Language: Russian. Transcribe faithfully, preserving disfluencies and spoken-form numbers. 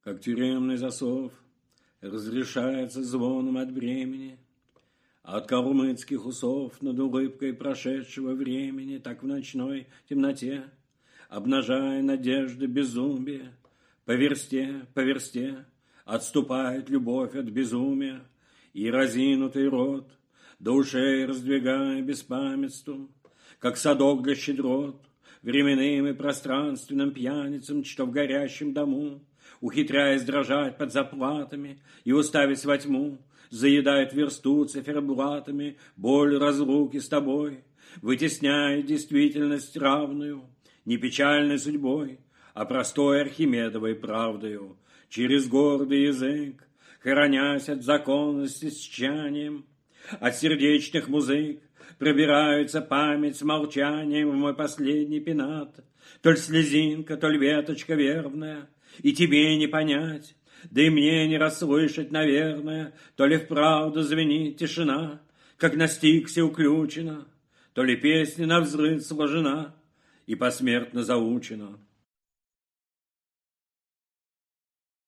как тюремный засов, разрешается звоном от бремени, от калмыцких усов над улыбкой прошедшего времени, так в ночной темноте, обнажая надежды безумия, по версте, по версте отступает любовь от безумия, и разинутый рот до ушей раздвигая беспамятством, как садок для щедрот, временным и пространственным пьяницам, что в горящем дому, ухитряясь дрожать под заплатами и уставясь во тьму, заедает версту циферблатами боль разлуки с тобой, вытесняя действительность равную, не печальной судьбой, а простой архимедовой правдою, через гордый язык, хоронясь от законности с тчанием, от сердечных музык, пробирается память с молчанием в мой последний пенат, толь слезинка, толь веточка верная, и тебе не понять, да и мне не расслышать, наверное, то ли вправду звенит тишина, как на стиксе уключена, то ли песня навзрыд сложена и посмертно заучена.